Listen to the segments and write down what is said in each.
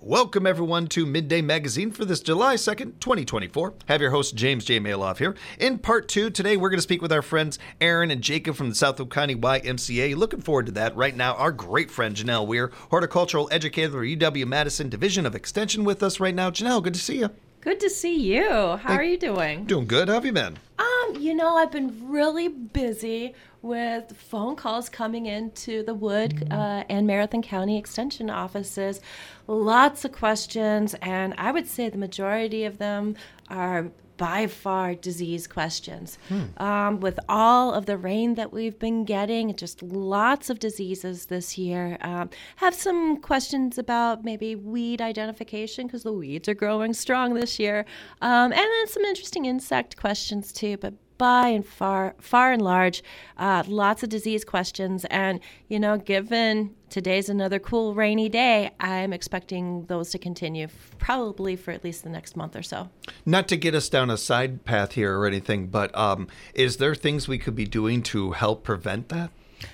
Welcome, everyone, to Midday Magazine for this July 2nd, 2024. Have your host, James J. Maloff here. In part two, today we're going to speak with our friends Aaron and Jacob from the Southwood County YMCA. Looking forward to that. Right now, our great friend Janelle Weir, horticultural educator at UW-Madison Division of Extension, with us right now. Janelle, good to see you. Good to see you. How are you doing? Doing good. How have you been? I've been really busy with phone calls coming into the Wood and Marathon County Extension offices. Lots of questions, and I would say the majority of them are by far disease questions. With all of the rain that we've been getting, just lots of diseases this year. Have some questions about maybe weed identification because the weeds are growing strong this year. And then some interesting insect questions too, but by and far and large, lots of disease questions. And, given today's another cool rainy day, I'm expecting those to continue probably for at least the next month or so. Not to get us down a side path here or anything, but is there things we could be doing to help prevent that?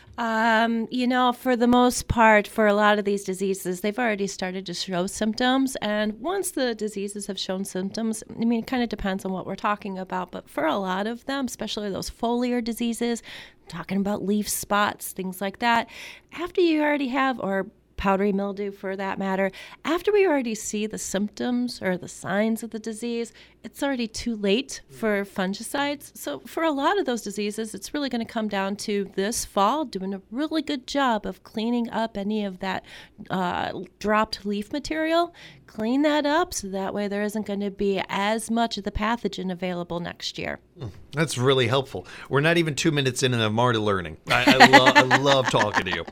For the most part, for a lot of these diseases, they've already started to show symptoms. And once the diseases have shown symptoms, it kind of depends on what we're talking about. But for a lot of them, especially those foliar diseases, talking about leaf spots, things like that, after you already have, or powdery mildew for that matter, after we already see the symptoms or the signs of the disease, it's already too late for fungicides. So for a lot of those diseases, it's really going to come down to this fall doing a really good job of cleaning up any of that dropped leaf material. Clean that up so that way there isn't going to be as much of the pathogen available next year. That's really helpful. We're not even 2 minutes in and I'm already learning. I love talking to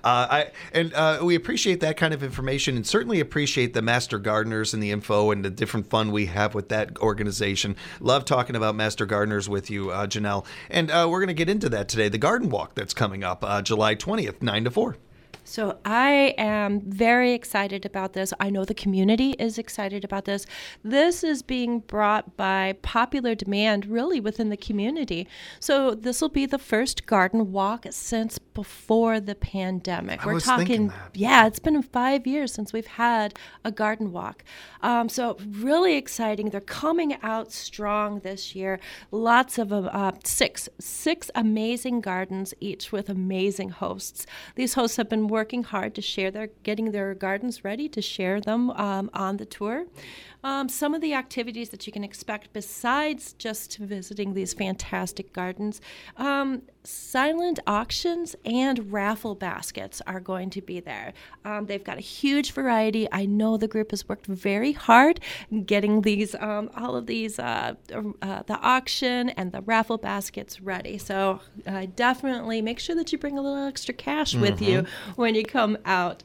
you. We appreciate that kind of information and certainly appreciate the Master Gardeners and the info and the different fun we have with that organization. Love talking about Master Gardeners with you, Janelle. And we're going to get into that today. The garden walk that's coming up July 20th, 9 to 4. So I am very excited about this. I know the community is excited about this. This is being brought by popular demand really within the community. So this will be the first garden walk since before the pandemic. We're talking, it's been 5 years since we've had a garden walk. So really exciting. They're coming out strong this year. Lots of six amazing gardens, each with amazing hosts. These hosts have been working hard to getting their gardens ready to share them on the tour. Some of the activities that you can expect besides just visiting these fantastic gardens, silent auctions and raffle baskets are going to be there. They've got a huge variety. I know the group has worked very hard getting these, all of these, the auction and the raffle baskets ready. So definitely make sure that you bring a little extra cash with you when you come out.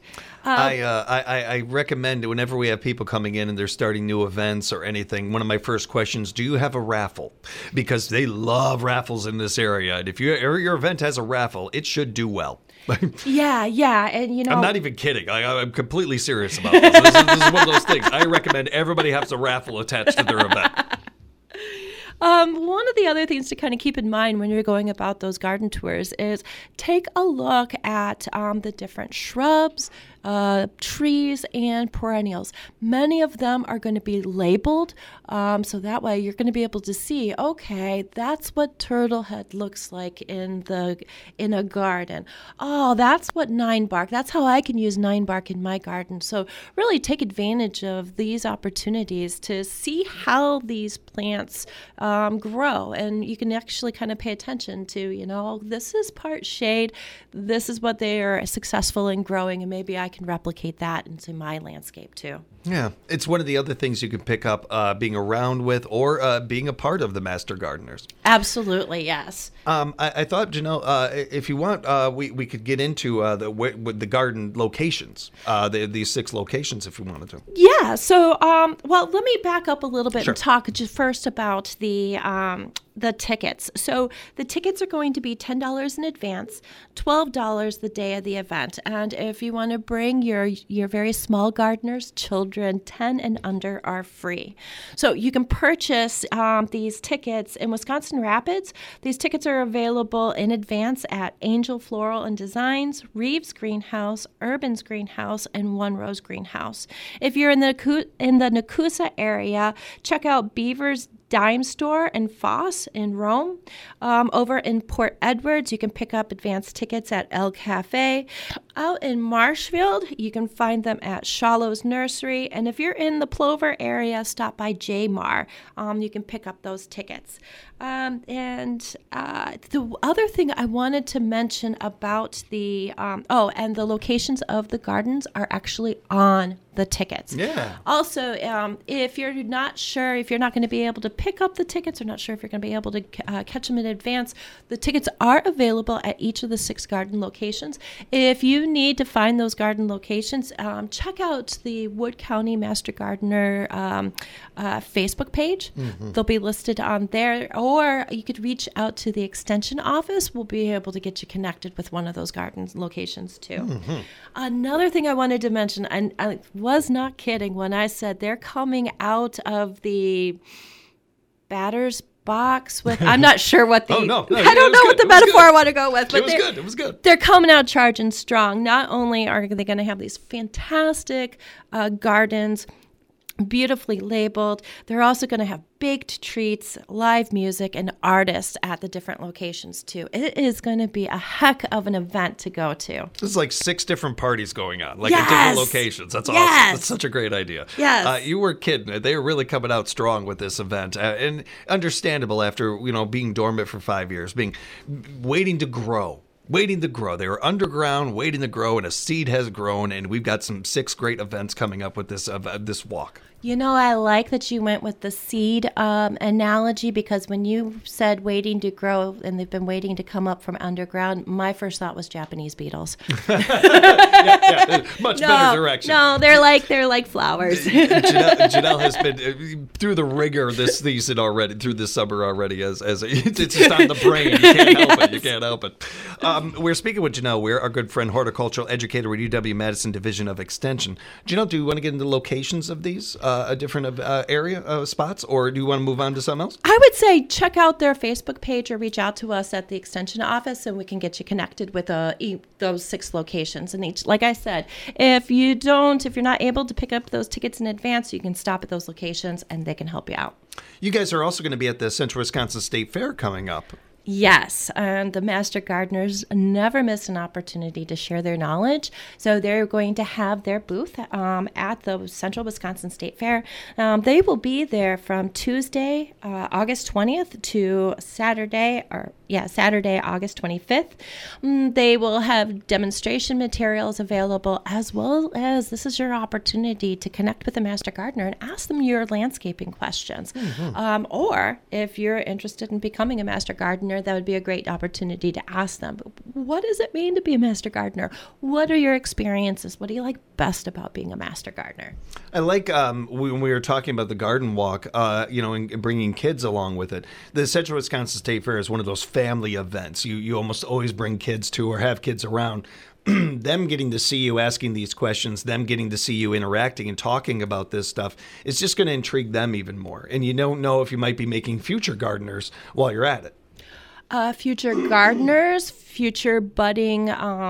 I recommend whenever we have people coming in and they're starting new events or anything, one of my first questions, do you have a raffle? Because they love raffles in this area. And if your event has a raffle, it should do well. Yeah. And, I'm not even kidding. I'm completely serious about this. This is one of those things. I recommend everybody has a raffle attached to their event. One of the other things to kind of keep in mind when you're going about those garden tours is take a look at the different shrubs, trees, and perennials. Many of them are going to be labeled, so that way you're going to be able to see, okay, that's what turtlehead looks like in a garden. Oh, that's what ninebark. That's how I can use ninebark in my garden. So really take advantage of these opportunities to see how these plants grow, and you can actually kind of pay attention to, this is part shade, this is what they are successful in growing, and maybe I can replicate that into my landscape too. Yeah, it's one of the other things you can pick up being around with or being a part of the Master Gardeners. Absolutely, yes. I thought, if you want, we could get into the garden locations, these 6 locations if you wanted to. Yeah, so, let me back up a little bit Sure. and talk just first about the the tickets. So the tickets are going to be $10 in advance, $12 the day of the event. And if you want to bring your very small gardeners, children 10 and under are free. So you can purchase these tickets in Wisconsin Rapids. These tickets are available in advance at Angel Floral and Designs, Reeves Greenhouse, Urban's Greenhouse, and One Rose Greenhouse. If you're in the Nakusa area, check out Beaver's Dime Store and Foss in Rome. Over in Port Edwards, you can pick up advanced tickets at El Cafe. Out in Marshfield, you can find them at Shallow's Nursery. And if you're in the Plover area, stop by J-Mar. You can pick up those tickets. And the other thing I wanted to mention about and the locations of the gardens are actually on the tickets. Yeah. Also, if you're not sure, if you're not going to be able to pick up the tickets or not sure if you're going to be able to catch them in advance, the tickets are available at each of the 6 garden locations. If you need to find those garden locations, check out the Wood County Master Gardener Facebook page. Mm-hmm. They'll be listed on there, or you could reach out to the extension office. We'll be able to get you connected with one of those garden locations too. Mm-hmm. Another thing I wanted to mention, and I was not kidding when I said they're coming out of the batter's box with, I'm not sure what the, I don't know what the metaphor I want to go with, but it was good. They're coming out charging strong. Not only are they going to have these fantastic gardens, beautifully labeled, they're also going to have baked treats, live music, and artists at the different locations too. It is going to be a heck of an event to go to. This is like 6 different parties going on, like at different locations. That's awesome. That's such a great idea. Yes. You were kidding. They were really coming out strong with this event, and understandable after being dormant for 5 years, waiting to grow. They were underground, waiting to grow, and a seed has grown, and we've got 6 great events coming up with this walk. I like that you went with the seed analogy, because when you said waiting to grow and they've been waiting to come up from underground, my first thought was Japanese beetles. Much better direction. No, they're like flowers. Janelle has been through the rigor this season already, through this summer already, as it's just on the brain. You can't help it. We're speaking with Janelle Weir, our good friend, horticultural educator with UW-Madison Division of Extension. Janelle, do you want to get into the locations of these different area spots, or do you want to move on to something else? I would say check out their Facebook page or reach out to us at the Extension office, and we can get you connected with those 6 locations. And each, like I said, if you're not able to pick up those tickets in advance, you can stop at those locations and they can help you out. You guys are also going to be at the Central Wisconsin State Fair coming up. Yes, and the Master Gardeners never miss an opportunity to share their knowledge. So they're going to have their booth at the Central Wisconsin State Fair. They will be there from Tuesday, August 20th to Saturday, August 25th. They will have demonstration materials available, as well as this is your opportunity to connect with the Master Gardener and ask them your landscaping questions. Mm-hmm. Or if you're interested in becoming a Master Gardener, that would be a great opportunity to ask them, what does it mean to be a Master Gardener? What are your experiences? What do you like best about being a Master Gardener? I like when we were talking about the garden walk, and bringing kids along with it. The Central Wisconsin State Fair is one of those family events you almost always bring kids to or have kids around. Them getting to see you asking these questions, them getting to see you interacting and talking about this stuff is just going to intrigue them even more. And you don't know if you might be making future gardeners while you're at it. Future gardeners, future budding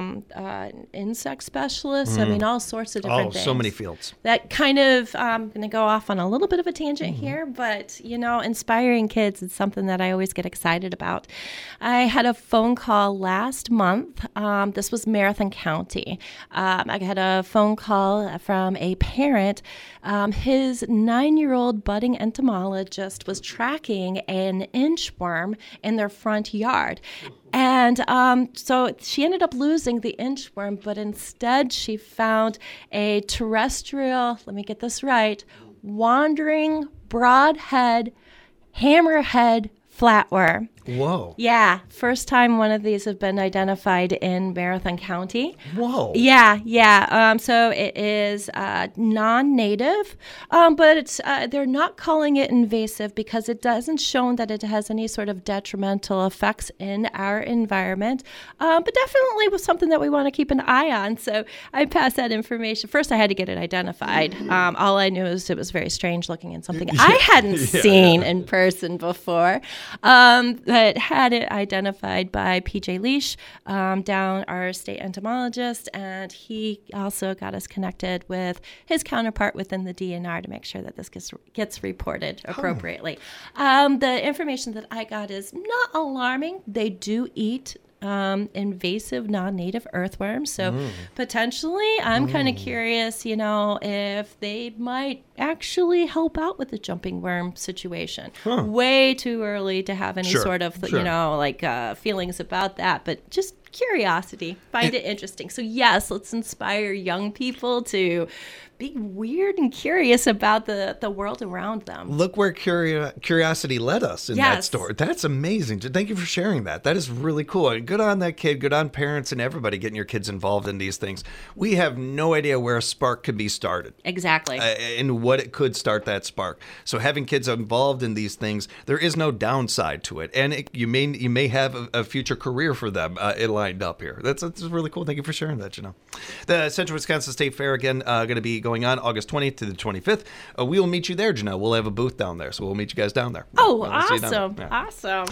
insect specialists. I mean, all sorts of different things. So many fields. That kind of, I'm going to go off on a little bit of a tangent here, but, inspiring kids is something that I always get excited about. I had a phone call last month. This was Marathon County. I had a phone call from a parent. His 9-year-old budding entomologist was tracking an inchworm in their front yard. And so she ended up losing the inchworm, but instead she found a terrestrial, let me get this right, wandering broadhead hammerhead flatworm. Whoa. Yeah, first time one of these have been identified in Marathon County. Whoa. Yeah. So it is non-native, but it's they're not calling it invasive because it doesn't show that it has any sort of detrimental effects in our environment. But definitely was something that we want to keep an eye on. So I passed that information. First, I had to get it identified. All I knew is it was very strange looking and something I hadn't seen in person before. But had it identified by PJ Leash, down our state entomologist, and he also got us connected with his counterpart within the DNR to make sure that this gets reported appropriately. The information that I got is not alarming. They do eat invasive non-native earthworms. So potentially I'm kind of curious, if they might actually help out with the jumping worm situation. Way too early to have any sort of, feelings about that, but just curiosity, find it interesting. So yes, let's inspire young people to be weird and curious about the world around them. Look where curiosity led us in that story. That's amazing. Thank you for sharing that. That is really cool. And good on that kid. Good on parents and everybody getting your kids involved in these things. We have no idea where a spark could be started. Exactly. And what it could start that spark. So having kids involved in these things, there is no downside to it. And you may have a future career for them lined up here. That's really cool. Thank you for sharing that, The Central Wisconsin State Fair, again, going to be going on August 20th to the 25th. We will meet you there, Janelle. We'll have a booth down there, so we'll meet you guys down there. Oh, awesome. Awesome.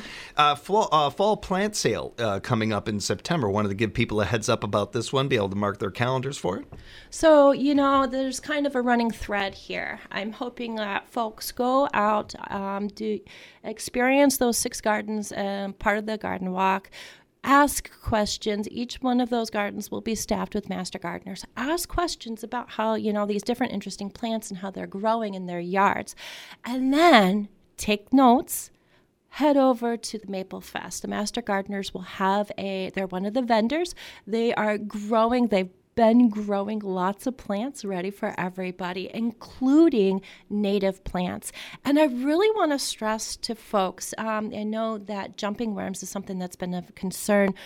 Fall plant sale coming up in September. Wanted to give people a heads up about this one, be able to mark their calendars for it. So, there's kind of a running thread here. I'm hoping that folks go out to experience those 6 gardens, part of the garden walk. Ask questions. Each one of those gardens will be staffed with master gardeners. Ask questions about how, these different interesting plants and how they're growing in their yards. And then take notes. Head over to the Maple Fest. The master gardeners will have they're one of the vendors. They are growing. They've been growing lots of plants ready for everybody, including native plants. And I really want to stress to folks, I know that jumping worms is something that's been of concern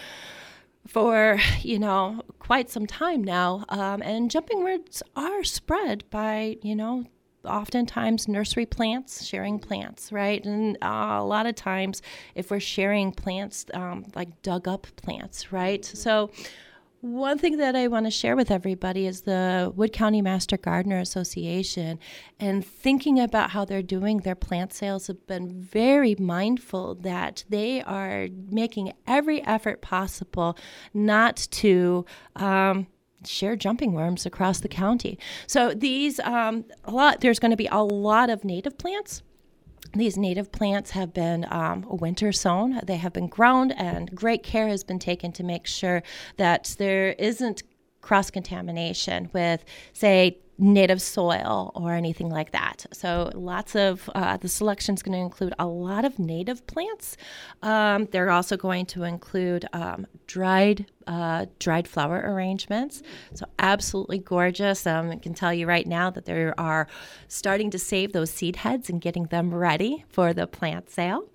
for, quite some time now. And jumping worms are spread by, oftentimes nursery plants, sharing plants, right? And a lot of times if we're sharing plants, like dug up plants, right? So one thing that I want to share with everybody is the Wood County Master Gardener Association, and thinking about how they're doing their plant sales have been very mindful that they are making every effort possible not to share jumping worms across the county. So there's going to be a lot of native plants. These native plants have been winter sown. They have been grown, and great care has been taken to make sure that there isn't cross-contamination with, say, native soil or anything like that. So lots of the selection is going to include a lot of native plants. They're also going to include dried flower arrangements. So absolutely gorgeous. I can tell you right now that they are starting to save those seed heads and getting them ready for the plant sale.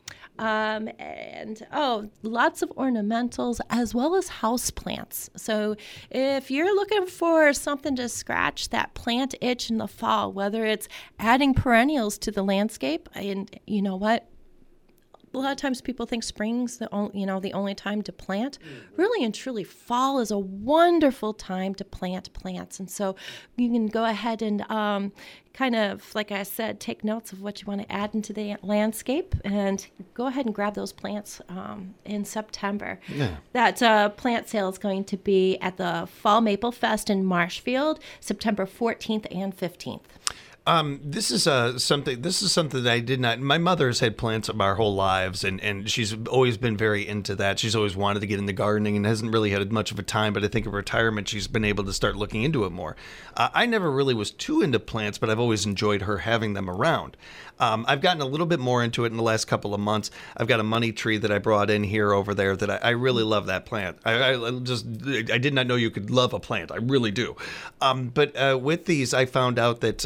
Lots of ornamentals as well as house plants. So if you're looking for something to scratch that plant itch in the fall, whether it's adding perennials to the landscape, and you know what? A lot of times people think spring's the only time to plant. Really and truly, fall is a wonderful time to plant plants. And so you can go ahead and kind of, like I said, take notes of what you want to add into the landscape and go ahead and grab those plants in September. Yeah. That plant sale is going to be at the Fall Maple Fest in Marshfield, September 14th and 15th. This is something that I did not. My mother has had plants our whole lives, and she's always been very into that. She's always wanted to get into gardening and hasn't really had much of a time. But I think in retirement, she's been able to start looking into it more. I never really was too into plants, but I've always enjoyed her having them around. I've gotten a little bit more into it in the last couple of months. I've got a money tree that I brought in here over there that I really love that plant. I did not know you could love a plant. I really do. But with these, I found out that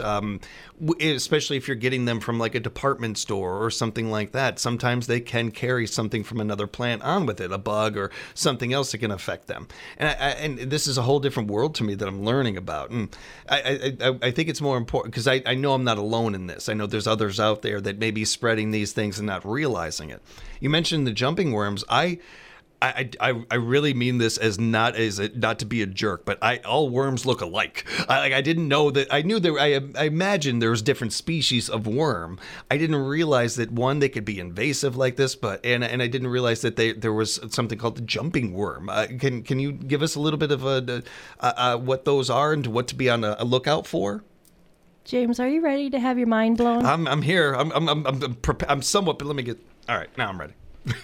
especially if you're getting them from like a department store or something like that. Sometimes they can carry something from another plant on with it, a bug or something else that can affect them. And this is a whole different world to me that I'm learning about. And I think it's more important because I know I'm not alone in this. I know there's others out there that may be spreading these things and not realizing it. You mentioned the jumping worms. I really mean this as not to be a jerk, but all worms look alike. I didn't know that. I knew there. I imagined there was different species of worm. I didn't realize that one, they could be invasive like this, and I didn't realize that there was something called the jumping worm. Can you give us a little bit of what those are and what to be on a lookout for? James, are you ready to have your mind blown? I'm here. I'm somewhat. But let me get. All right, now I'm ready.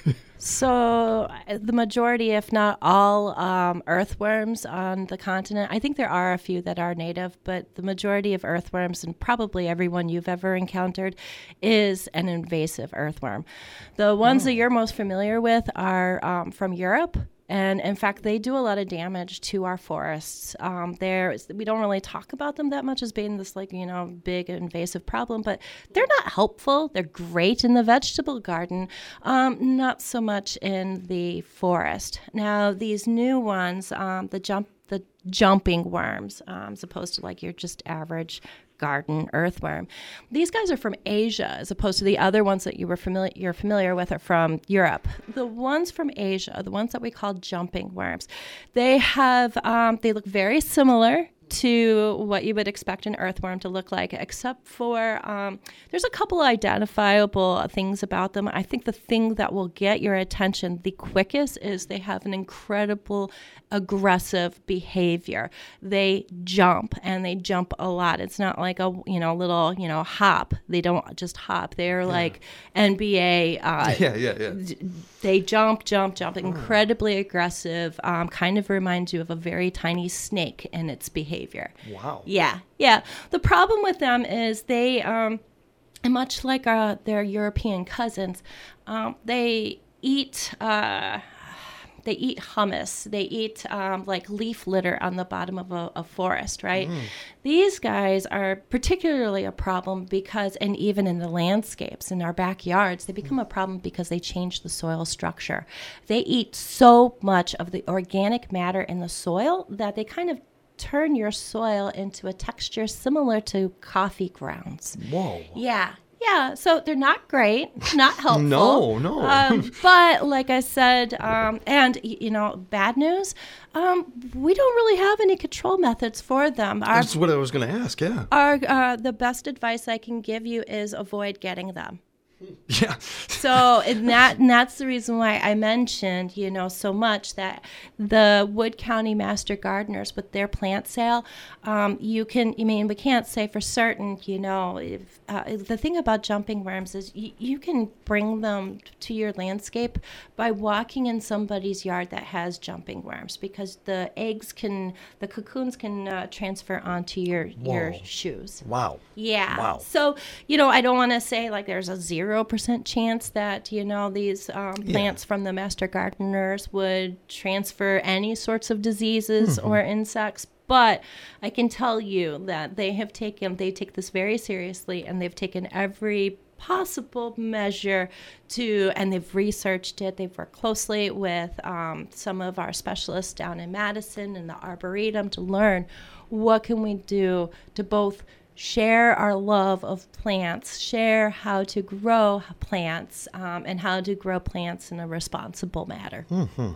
So the majority, if not all, earthworms on the continent, I think there are a few that are native, but the majority of earthworms, and probably everyone you've ever encountered, is an invasive earthworm. The ones that you're most familiar with are from Europe. And in fact, they do a lot of damage to our forests. We don't really talk about them that much as being this big invasive problem, but they're not helpful. They're great in the vegetable garden, not so much in the forest. Now, these new ones, the jumping worms, as opposed to your just average garden earthworm. These guys are from Asia, as opposed to the other ones that you're familiar with are from Europe. The ones from Asia, the ones that we call jumping worms, they look very similar to what you would expect an earthworm to look like, except for there's a couple identifiable things about them. I think the thing that will get your attention the quickest is they have an incredible aggressive behavior. They jump, and they jump a lot. It's not like a little hop. They don't just hop. They're like NBA. They jump, incredibly aggressive. Kind of reminds you of a very tiny snake in its behavior. Wow. Yeah. The problem with them is they, much like their European cousins, they eat hummus. They eat leaf litter on the bottom of a forest, right? These guys are particularly a problem because, and even in the landscapes, in our backyards, they become a problem because they change the soil structure. They eat so much of the organic matter in the soil that they kind of turn your soil into a texture similar to coffee grounds. Whoa. Yeah, so they're not great, not helpful. No. But like I said, and bad news, we don't really have any control methods for them. That's what I was going to ask, yeah. The best advice I can give you is avoid getting them. Yeah. So, and that's the reason why I mentioned, so much that the Wood County Master Gardeners with their plant sale, we can't say for certain, if, the thing about jumping worms is you can bring them to your landscape by walking in somebody's yard that has jumping worms, because the cocoons can transfer onto your shoes. Wow. Yeah. Wow. So, I don't want to say there's a 0% chance that, these plants from the Master Gardeners would transfer any sorts of diseases or insects. But I can tell you that they take this very seriously, and they've taken every possible measure and they've researched it. They've worked closely with some of our specialists down in Madison and the Arboretum to learn what can we do to both share our love of plants, share how to grow plants, and how to grow plants in a responsible manner.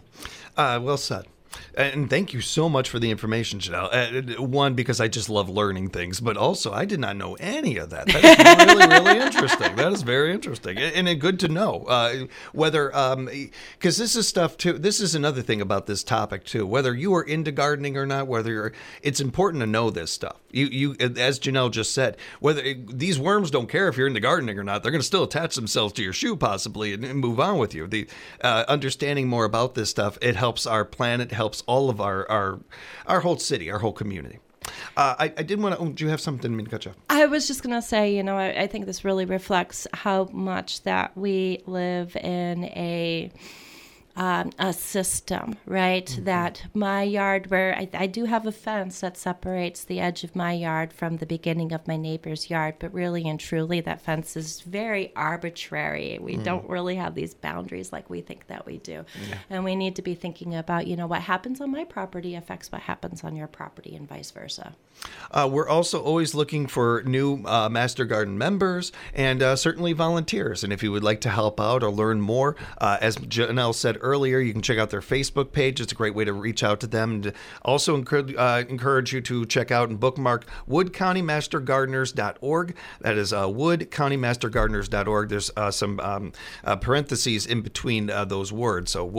Well said. And thank you so much for the information, Janelle. One, because I just love learning things, but also I did not know any of that. That is really, really interesting. That is very interesting, and good to know. Because this is stuff too. This is another thing about this topic too. Whether you are into gardening or not, it's important to know this stuff. You, as Janelle just said, these worms don't care if you're into gardening or not. They're going to still attach themselves to your shoe possibly and move on with you. The understanding more about this stuff, it helps our planet. Helps all of our whole city, our whole community. I did want to. Do you have something to cut you off? I was just going to say, I think this really reflects how much that we live in a a system, right? That my yard, where I do have a fence that separates the edge of my yard from the beginning of my neighbor's yard, but really and truly that fence is very arbitrary. We don't really have these boundaries like we think that we do. And we need to be thinking about, what happens on my property affects what happens on your property and vice versa. We're also always looking for new Master Garden members and certainly volunteers. And if you would like to help out or learn more, as Janelle said earlier, you can check out their Facebook page. It's a great way to reach out to them. And also encourage you to check out and bookmark woodcountymastergardeners.org. That is woodcountymastergardeners.org. There's some parentheses in between those words. So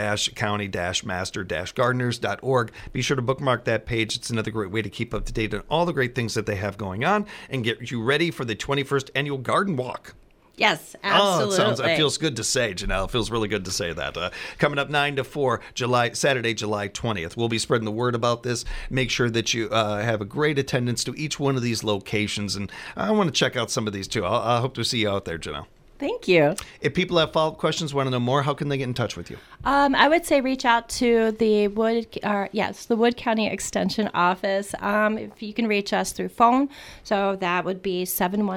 wood-county-master-gardeners.org. Be sure to bookmark that page. It's another great way to keep up to date on all the great things that they have going on and get you ready for the 21st annual Garden Walk. Yes, absolutely. It feels good to say, Janelle. It feels really good to say that. Coming up 9 to 4, Saturday, July 20th. We'll be spreading the word about this. Make sure that you have a great attendance to each one of these locations. And I want to check out some of these, too. I hope to see you out there, Janelle. Thank you. If people have follow-up questions, want to know more, how can they get in touch with you? I would say reach out to the Wood County Extension Office. If you can reach us through phone, so that would be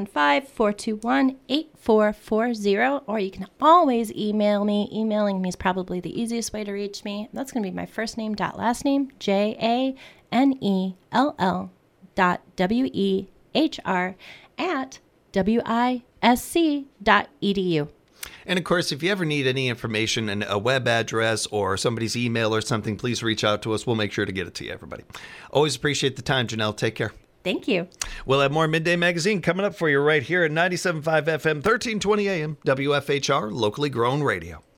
715-421-8440, or you can always email me. Emailing me is probably the easiest way to reach me. That's going to be my first name dot last name, JANELL.WEHR at wisc.edu. And of course, if you ever need any information and a web address or somebody's email or something, please reach out to us. We'll make sure to get it to you, everybody. Always appreciate the time, Janelle. Take care. Thank you. We'll have more Midday Magazine coming up for you right here at 97.5 FM, 1320 AM, WFHR, locally grown radio.